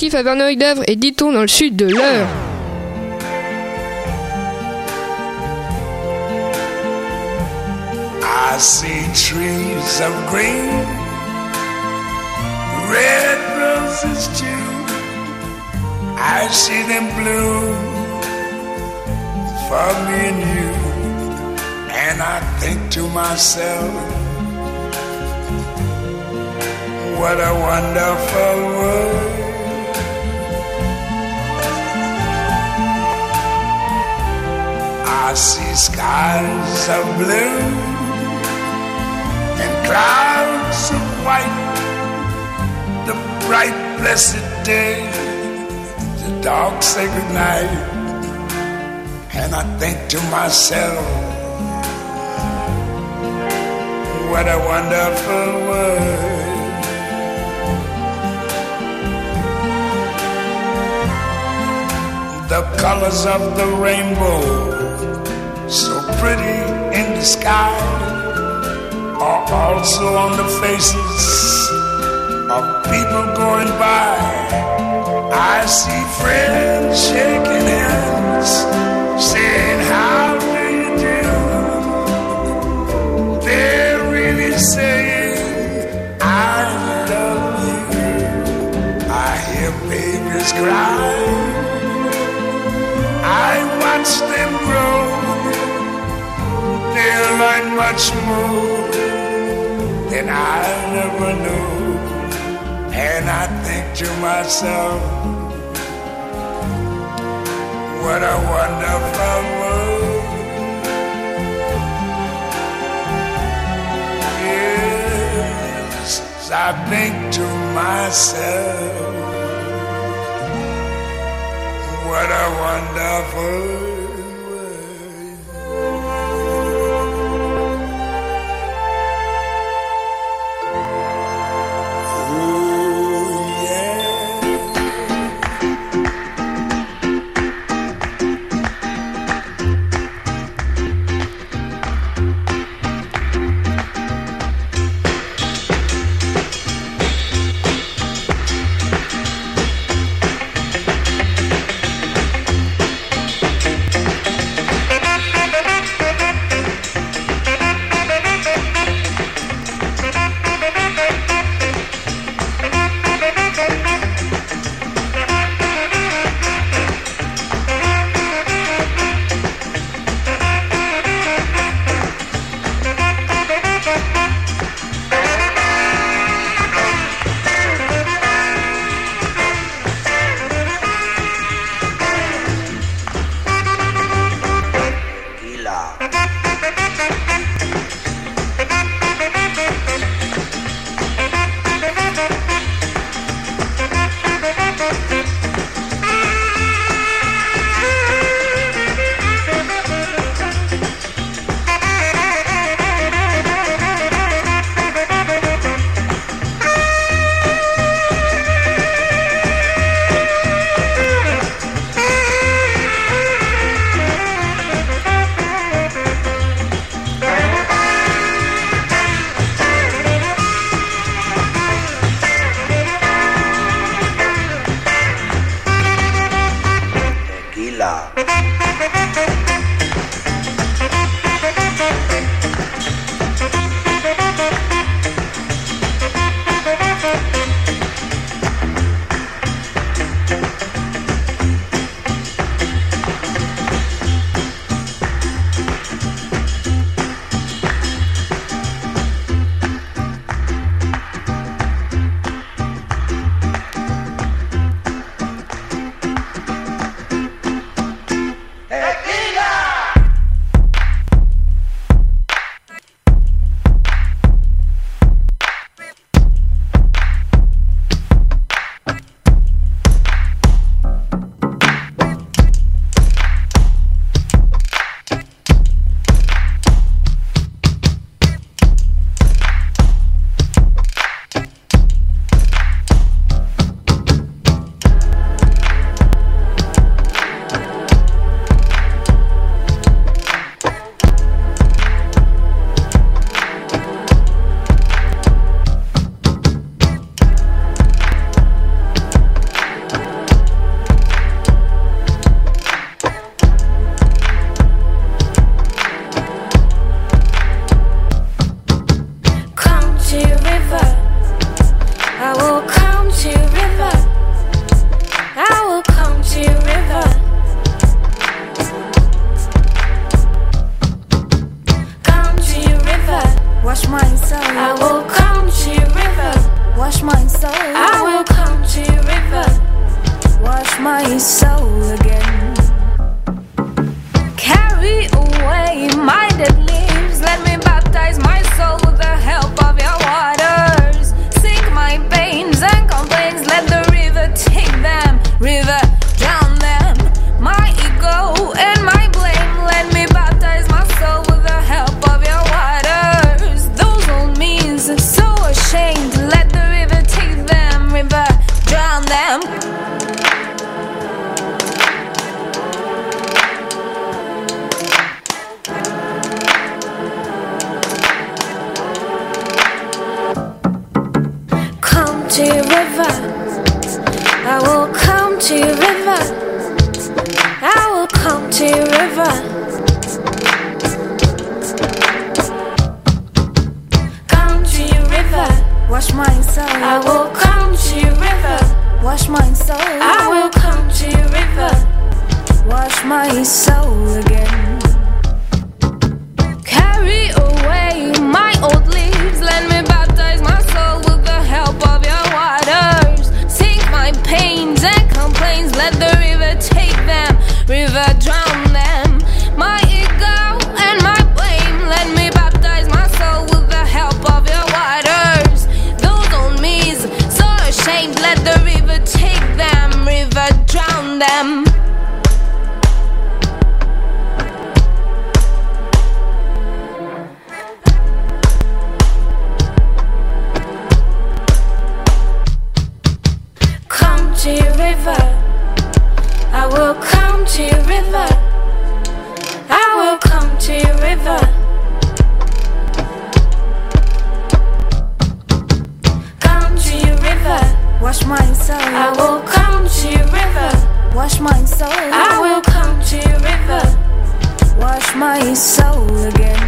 à Verneuil-d'Avre et dit-on dans le sud de l'Eure. I see trees of green, red roses too. I see them bloom for me and you. And I think to myself, what a wonderful world. I see skies of blue and clouds of white, the bright blessed day, the dark sacred night. And I think to myself, what a wonderful world. The colors of the rainbow, so pretty in the sky, are also on the faces of people going by. I see friends shaking hands, saying, how do you do? They're really saying, I love you. I hear babies cry, I watch them grow. They'll learn much more than I never knew. And I think to myself, what a wonderful world. Yes, I think to myself, what a wonderful world. my soul again. Carry away my dead leaves, let me baptize my soul with the help of your waters. Sink my pains and complaints, let the river take them, river drown them. My ego and my blame, let me baptize my soul with the help of your waters. Those old means are so ashamed, let the river take them, river drown them. Come to your river, I will come to your river, I will come to your river. Come to your river, wash my soul. I will come to your river, wash my soul. I will come to your river, wash my soul again. Carry away my old leaves, let me baptize my soul with the help of your waters. Sink my pains and complaints, let the river take them, river drown them. My ego and my blame, let me baptize my soul with the help of your waters. Those old me's so ashamed, let the river take them, river drown them. Come to your river, I will come to your river, I will come to your river. Come to your river, wash my soul. I will come to your river, wash my soul. I will come to your river, wash my soul again.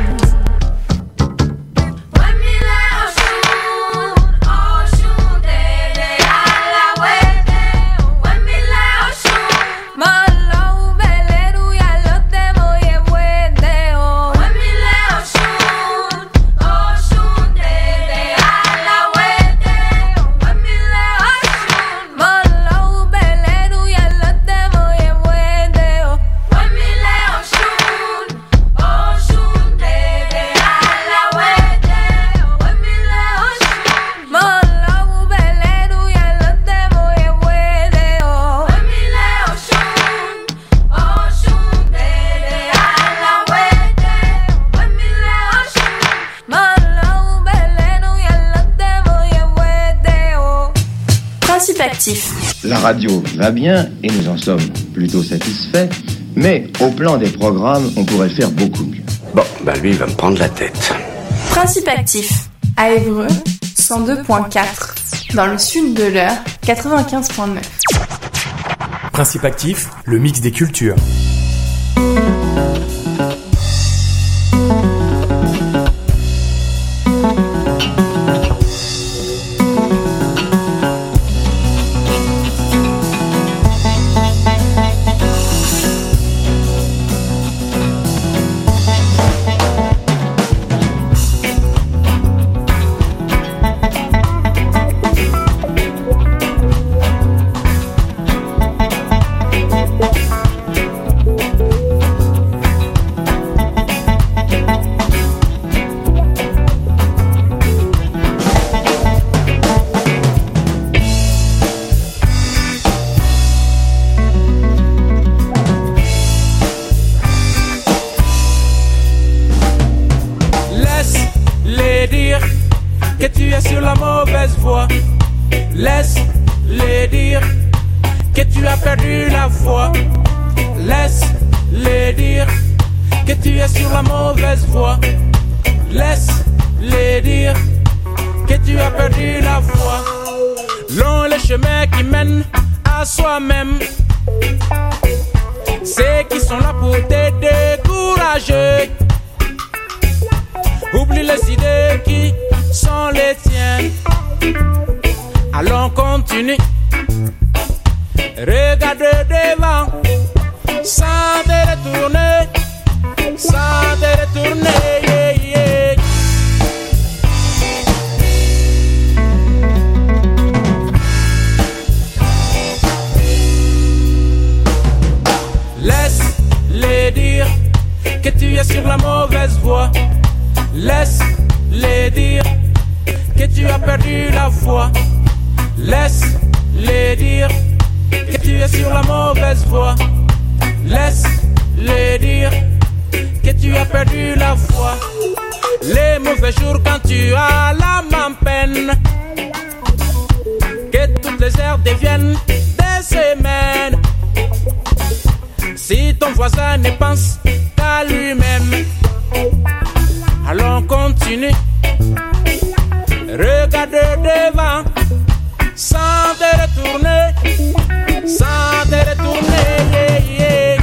La radio va bien et nous en sommes plutôt satisfaits, mais au plan des programmes, on pourrait faire beaucoup mieux. Bon, bah lui, il va me prendre la tête. Principe actif, à Évreux, 102.4, dans le sud de l'Eure, 95.9. Principe actif, le mix des cultures. Laisse-les dire que tu as perdu la foi. Laisse-les dire que tu es sur la mauvaise voie. Laisse-les dire que tu as perdu la foi. Long les chemins qui mènent à soi-même, ceux qui sont là pour te décourager. Oublie les idées qui sont les tiennes. Allons continue. Regarde devant, sans te retourner, sans te retourner. Yeah, yeah. sur la mauvaise voie. Laisse-les dire que tu as perdu la foi. Laisse-les dire que tu es sur la mauvaise voie. Laisse-les dire que tu as perdu la foi. Les mauvais jours quand tu as la main peine, que toutes les heures deviennent des semaines. Si ton voisin ne pense qu'à lui-même, allons continue. Regarde devant, sans te retourner, sans te retourner, yeah, yeah.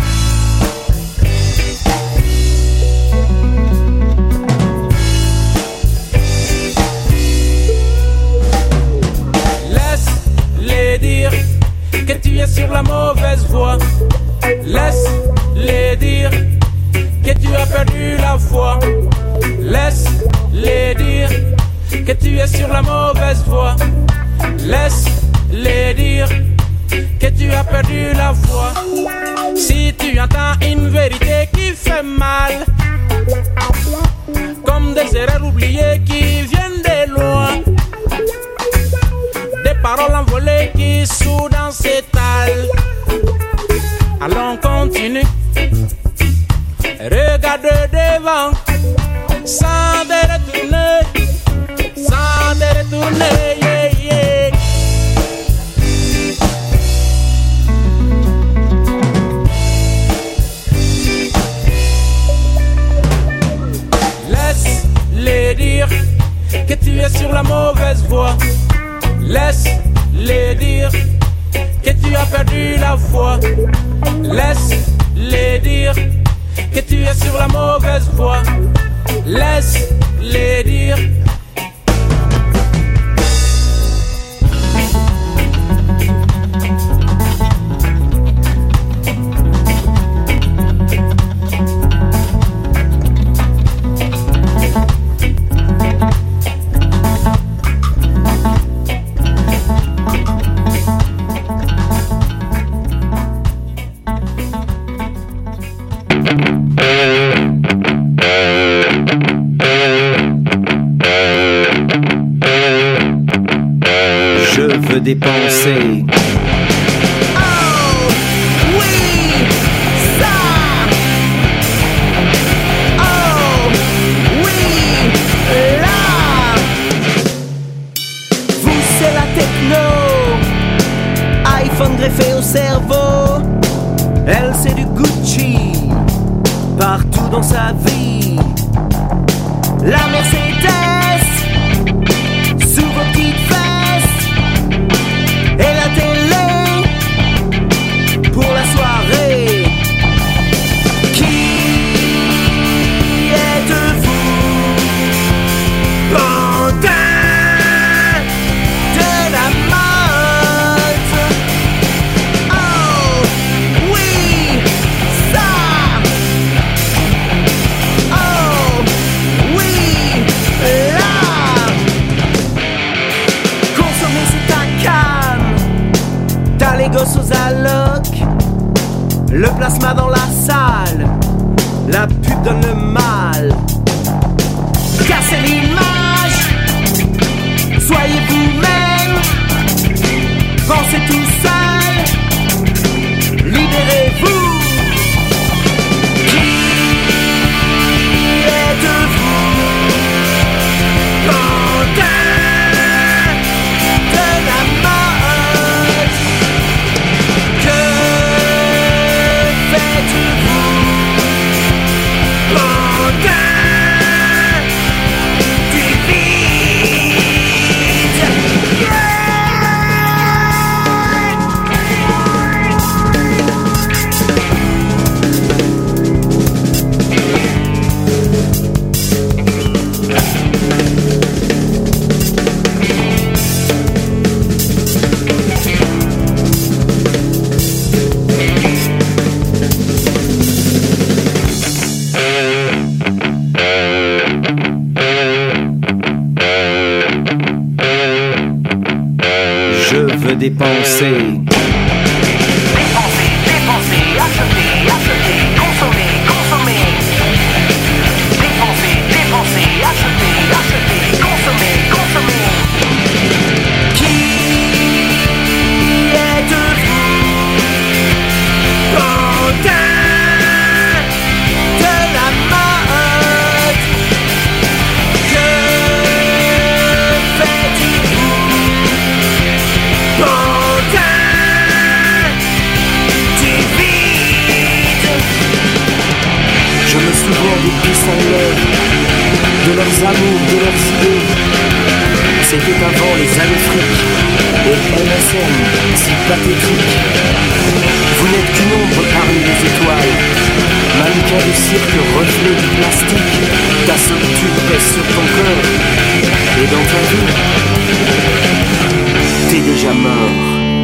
Laisse-les dire que tu es sur la mauvaise voie. Laisse-les dire que tu as perdu la foi. Laisse-les dire que tu es sur la mauvaise voie. Laisse-les dire que tu as perdu la foi. Si tu entends une vérité qui fait mal, comme des erreurs oubliées qui viennent de loin, des paroles envolées qui soudain s'étalent, allons continue. Regarde devant, sans te retourner, sans te retourner, yeah, yeah. Laisse-les dire que tu es sur la mauvaise voie. Laisse-les dire que tu as perdu la foi. Laisse-les dire que tu es sur la mauvaise voie. Laisse-les dire. Dépenser. Oh, oui, ça. Oh, oui, là. Vous, c'est la techno. iPhone greffé au cerveau. Elle, c'est du Gucci. Partout dans sa vie. La Mercedes sous vos petites fesses. Et la télé pour la soirée. Qui êtes-vous? Pantin de la mode. Oh, oui, ça. Oh, oui, là. Consommer, c'est un cas. T'as les gosses aux allocs, le plasma dans la salle, la pub donne le mal. Cassez l'image, soyez vous-même, pensez tout seul, libérez-vous. Qui êtes-vous? Pantin de la mode. Que faites-vous? Pantin du vide. Je veux dépenser. Dépenser, dépenser, acheter, acheter, consommer, consommer. qui s'enlèvent, de leurs amours, de leurs idées. C'était avant les allophriques et MSN, si pathétique. Vous n'êtes qu'une ombre parmi les étoiles, mannequin de cirque, reflet du plastique. Ta solitude pèse sur ton cœur, et dans ta vie, t'es déjà mort.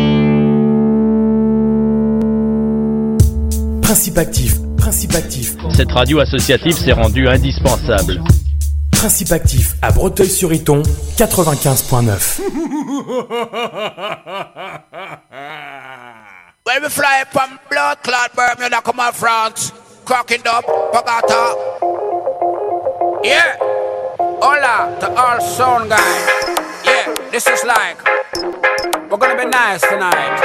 Principe actif, principe actif. Cette radio associative s'est rendue indispensable. Principe actif à Breteuil-sur-Iton, 95.9. When we fly from blood clot Bermuda, come on France, cracking up, Pagata. Yeah, hola to all sound guys. Yeah, this is like, we're gonna be nice tonight.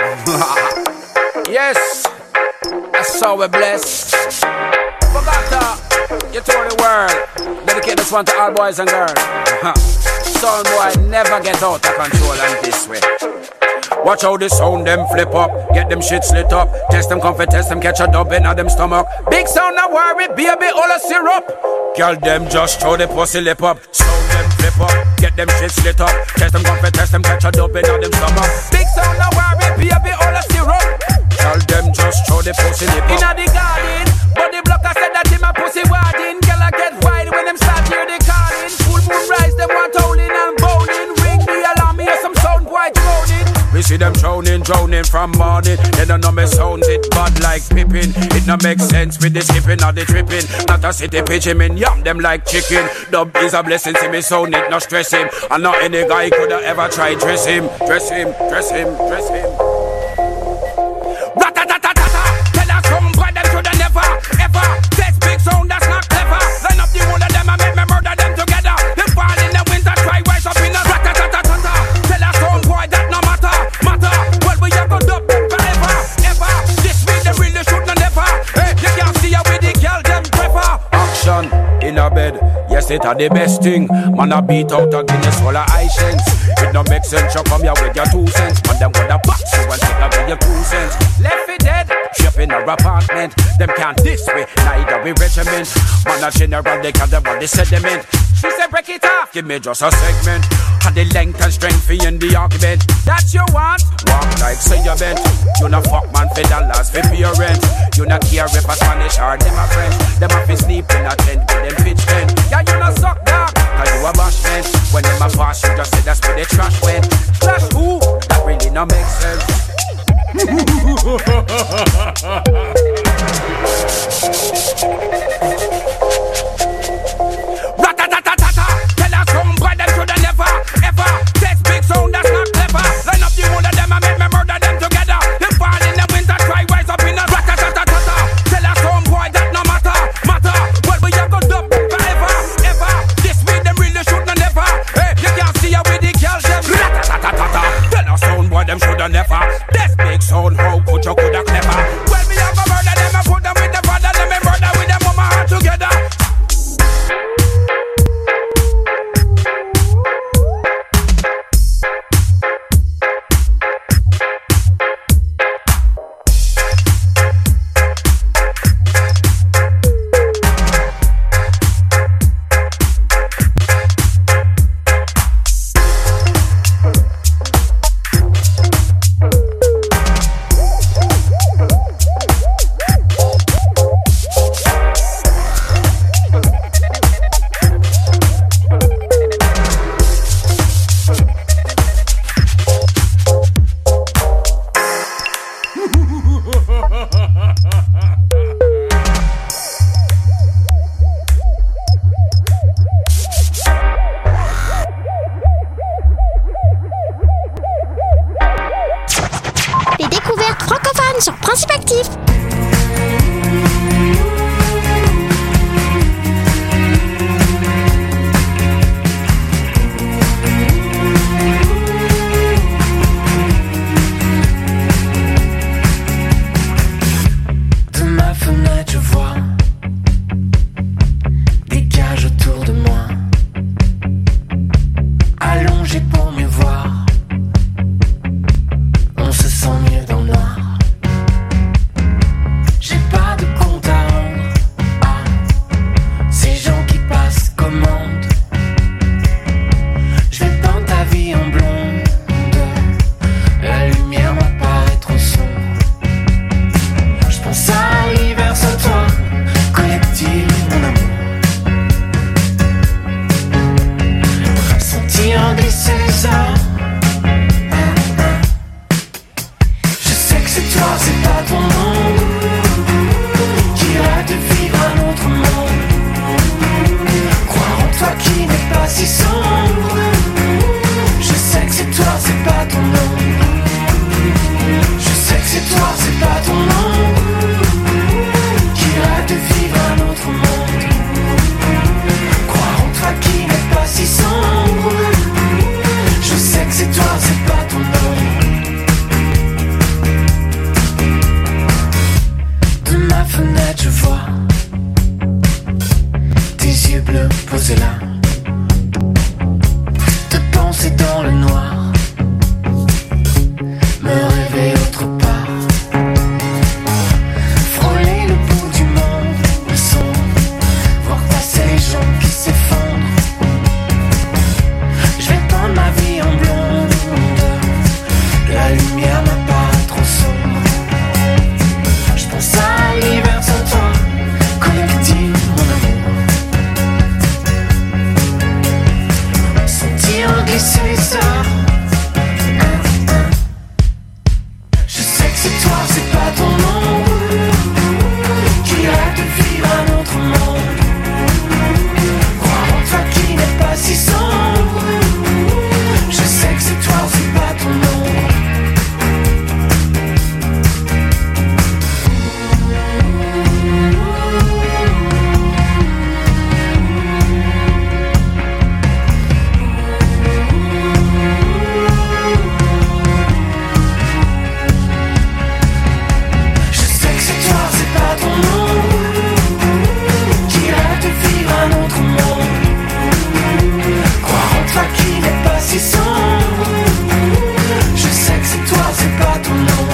Yes, that's how we're blessed. Pagata, you told the world, dedicate this one to all boys and girls. Sound boy never get out of control and this way. Watch how the sound them flip up, get them shit slit up. Test them comfort, test them catch a dub in them stomach. Big sound no worry, baby, all a syrup. Girl them just throw the pussy lip up. Sound them flip up, get them shit slit up. Test them comfort, test them catch a dub in them stomach. Big sound no worry, baby, all a syrup. Girl them just throw the pussy lip up. Inna the garden, but the blocker said that him a pussy warding. Girl I get wild when them start hear the calling. Full moon rise, them want howling and bowling. Ring the alarm, hear some sound boy droning. We see them drowning from morning. They don't know me sounds it bad like Pippin. It no make sense with the skipping or the tripping. Not a city pitch him in, yum them like chicken. Dub is a blessing, see me sound it, no stress him. And not any guy coulda ever try dress him. Dress him, dress him, dress him. Rat-a-tat-tat-tat-tat. Tell us some boy them shoulda never, ever test big sound that's not clever. Line up the whole of them and make me murder them together. Them fall in the winter, try rise up in a rat-a-tat-tat-tat. Tell us some boy that no matter. Well, we have got up forever, ever. This week they really should not never. Hey, you can't see how we the girl them prefer. Action in a bed, yes it are the best thing. Man a beat out a Guinness full of high cents. It no make sense, you come here with your 2 cents. Man them gonna box you and take away your 2 cents. Left it dead, ship in our apartment. Them can't this way, neither we regiment. Man a general, they can't about the sediment. She said break it off, give me just a segment. And the length and strength in the argument. That you want, walk like say you bent. You not fuck man for dollars for parents. You not care if a Spanish or them a French. Them a fi sleep in a tent with them pitch tent. Yeah, you not suck dog, cause you a bashment. When them a pass you just say that's where the trash went. Trash who? That really not make sense. Rat-a-tat-tat-tat. Tell us some boy them shoulda never, ever test big sound that's not clever. Line up the whole of them and make me murder them together. Them fall in the winter, try rise up in a rat-a-tat-tat-tat. Tell us some boy that no matter. Well we have got up forever, ever. This week them really should not never. Hey, you can't see how we the girls them. Rat-a-tat-tat-tat. Tell us some boy them shoulda never. Test big sound, how could you coulda clever? Well we have a murder them and put them with the father, them and murder with them mama all together. Les découvertes francophones sur Principe Actif. De ma fenêtre, je vois des cages autour de moi, allongées pour mieux voir. On se sent mieux dans le noir. J'ai pas toi, c'est pas ton monde qui rêve de vivre un autre monde. Croire en toi qui n'est pas si sombre. Je sais que c'est toi, c'est pas ton nom. Je sais que c'est toi, c'est pas ton nom qui rêve de vivre un autre monde. Croire en toi qui n'est pas si sombre. Je sais que c'est toi, c'est pas ton nom. De ma fenêtre je vois tes yeux bleus posés là, te penser dans le noir, me rêver autre part, frôler le bout du monde, le son, voir passer les gens qui s'effondrent. Je vais peindre ma vie en blonde, la lumière m'a pas trop sombre. Je pense à l'hiver sans toi, collectif mon amour. Sentir glisser les heures. Je sais que c'est toi, c'est pas ton nom qui rêve de vivre un autre monde. Croire en toi qui n'est pas si sombre. Je sais que c'est toi, c'est pas ton nom. Je sais que c'est toi, c'est pas ton nom qui rêve de vivre un autre monde. Croire en toi qui n'est pas si sombre. Je sais que c'est toi, c'est pas ton nom.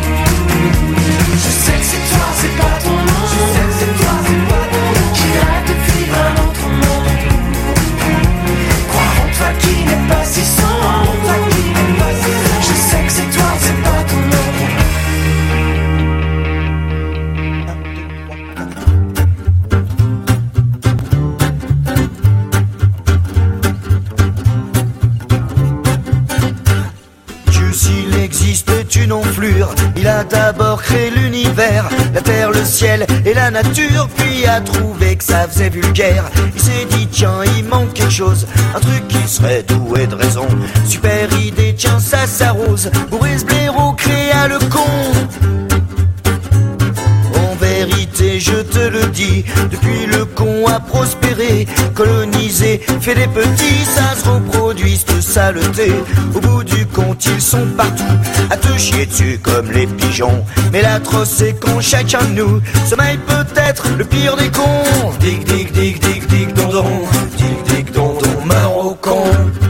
Je sais que c'est toi, c'est pas ton nom. Je sais que c'est toi, c'est pas ton nom qui rêve de vivre un autre monde. Croire en toi qui n'est pas si sombre. Je sais que c'est toi, c'est pas ton nom. Dieu s'il existe est une enflure. Il a d'abord créé l'univers, la terre, le ciel et la nature. Puis a trouvé que ça faisait vulgaire. Il s'est dit tiens il manque quelque chose, un truc qui serait doué de raison. Super idée, tiens ça s'arrose. Boris Blaireau créa le con. En vérité je te le dis, depuis le con a prospéré, colonisé, fait des petits, ça se reproduit cette saleté. Au bout du compte ils sont partout, à te chier dessus comme les pigeons. Mais l'atroce c'est quand chacun de nous sommeille peut-être le pire des cons. Dig dig dig dig dig dondon, dig dig dondon meurt au con.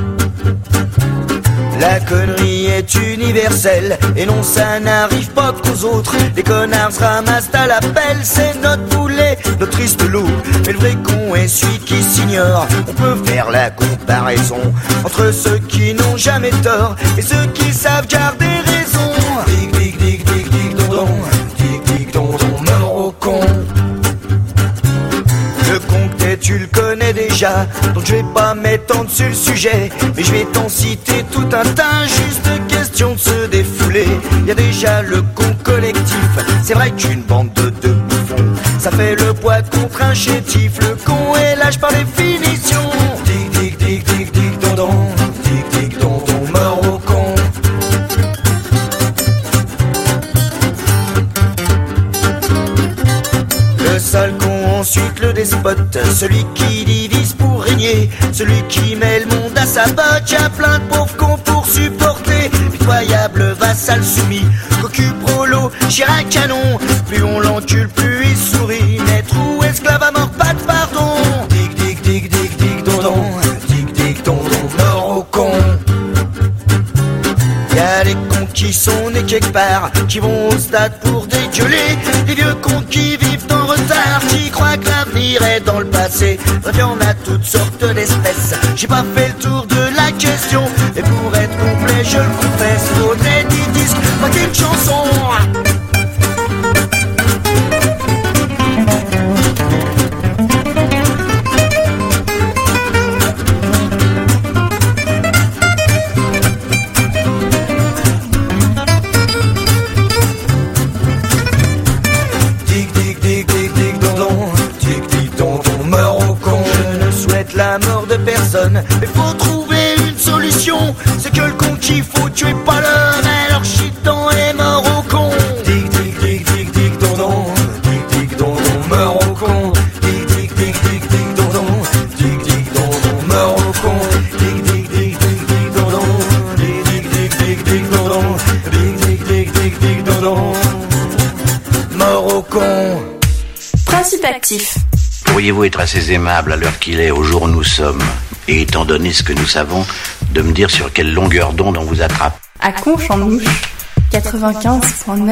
La connerie est universelle, et non ça n'arrive pas qu'aux autres. Les connards se ramassent à l'appel, c'est notre poulet, notre triste loup. Mais le vrai con est celui qui s'ignore. On peut faire la comparaison entre ceux qui n'ont jamais tort et ceux qui savent garder raison. Dig dig dig dig dig dondon, dig dig dondon meurt au con. Le con que t'es, tu le connais déjà, donc je vais pas m'étendre sur le sujet, mais je vais t'en citer tout un tas, juste question de se défouler. Y a déjà le con collectif, c'est vrai qu'une bande de bouffons, ça fait le poids contre un chétif. Le con est lâche par définition. Dig dig dig dig dig dondon, dig dig dondon meurt au con. Le sale con, ensuite le despote, celui qui divise pour régner, celui qui met le monde à sa botte. Y'a plein de pauvres cons pour supporter, pitoyable vassal soumis, cocu prolo, Chirac canon. Plus on l'encule, plus il sourit, maître ou esclave à mort, pas de pardon. Dig dig dig dig dig dondon, dig dig dondon mort au con. Y'a les cons qui sont nés quelque part, qui vont au stade pour dégueuler, les vieux cons qui vivent en retard, qui croient que l'avenir est dans le passé. Bref, y'en a toutes sortes d'espèces. J'ai pas fait le tour de la question, et pour être complet, je le confesse, faudrait 10 disques, pas qu'une chanson. personne. Mais faut trouver une solution. C'est que le con qu'il faut tuer pas l'homme. Alors chitant est mort au con. Tic tic tic tic tic dondon. Tic tic dondon meurt au con. Tic tic tic tic tic dondon. Tic tic dondon meurt au con. Tic tic tic tic tic dondon. Tic tic tic tic tic dondon. Tic tic tic tic tic dondon. Mort au con. Principe actif. Pourriez-vous être assez aimable à l'heure qu'il est, au jour où nous sommes, et étant donné ce que nous savons, de me dire sur quelle longueur d'onde on vous attrape? À Conche-en-Ouche, 95.9.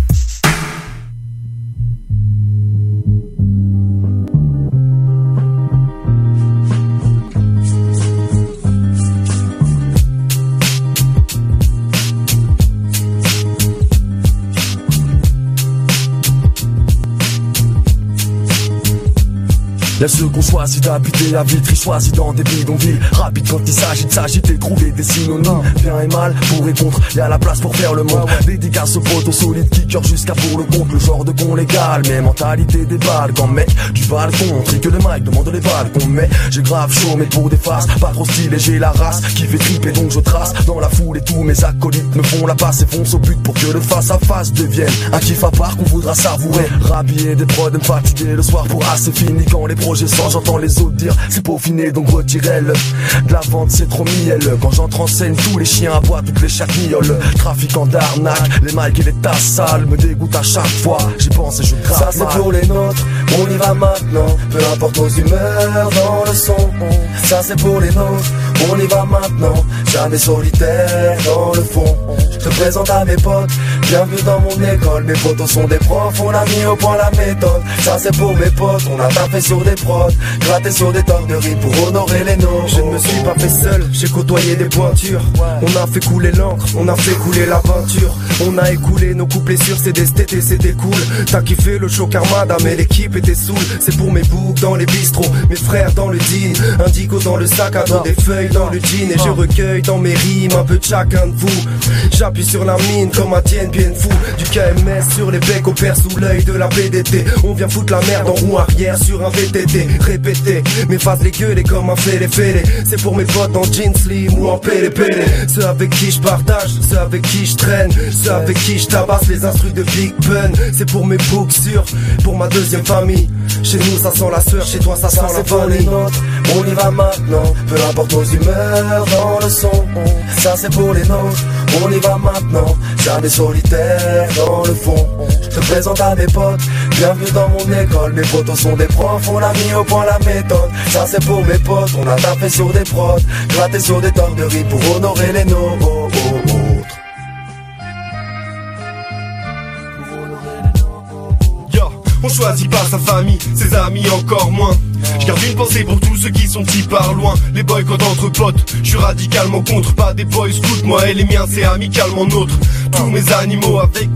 Y'a ceux qu'on choisit d'habiter à Vitry, choisis dans des bidonvilles. Rapide quand il s'agit de s'agiter, trouver des synonymes. Bien et mal, pour et contre, y'a la place pour faire le monde. Dédicace aux potes, aux solides kickers jusqu'à pour le compte. Le genre de con légal, mais mentalité des balles. Quand mec du balcon, trique le mic, demande les balles qu'on met. J'ai grave chaud, mais pour des faces, pas trop stylé, j'ai la race qui fait triper, donc je trace dans la foule et tous mes acolytes me font la passe et foncent au but pour que le face à face devienne un kiff à part qu'on voudra savourer. Rhabiller des prods, me fatiguer le soir pour assez fini quand les projets sans, j'entends les autres dire c'est peaufiné donc retirez-le. De la vente c'est trop mielleux. Quand j'entre en scène tous les chiens aboient, toutes les chattes miaulent. Trafiquant d'arnaque, les mics et les tasses sales me dégoûtent à chaque fois. J'y pense et je craque. Ça c'est pour les nôtres, on y va maintenant. Peu importe nos humeurs dans le son. Ça c'est pour les nôtres, on y va maintenant. Jamais solitaire dans le fond. Je te présente à mes potes, bienvenue dans mon école. Mes potos sont des profs, on a mis au point la méthode. Ça c'est pour mes potes, on a tapé sur des prods, gratté sur des tonnes de rimes pour honorer les noms. Je ne me suis pas fait seul, j'ai côtoyé des pointures. On a fait couler l'encre, on a fait couler la peinture. On a écoulé nos couplets sur CD, c'était cool. T'as kiffé le show Armada, mais l'équipe était saoule. C'est pour mes boucs dans les bistrots, mes frères dans le dean. Indigo dans le sac à dos, des feuilles dans le jean. Et je recueille dans mes rimes un peu de chacun de vous. J'appuie sur la mine comme un Tien bien fou. Du KMS sur les becs, opère sous l'œil de la PDT. On vient foutre la merde en roue arrière sur un VTT. Répété, mes phases les gueules comme un fêlé. C'est pour mes potes en jeans slim ou en pélé. Ceux avec qui je partage, ceux avec qui je traîne, ceux avec qui je tabasse les instrus de Big Pun. C'est pour mes books sûrs, pour ma deuxième famille. Chez nous ça sent la sueur, chez toi ça sent la vanille. On y va maintenant, peu importe nos humeurs dans le son. Ça c'est pour les nôtres, on y va maintenant. Jamais solitaire dans le fond. Je te présente à mes potes, bienvenue dans mon école. Mes potos sont des profs, on a mis au point la méthode. Ça c'est pour mes potes, on a tapé sur des prods, gratté sur des tonnes de riz pour honorer les nôtres. On choisit pas sa famille, ses amis encore moins. Je garde une pensée pour tous ceux qui sont petits par loin. Les boycotts entre potes, je suis radicalement contre. Pas des boys scouts, moi et les miens c'est amicalement nôtre. Tous mes animaux avec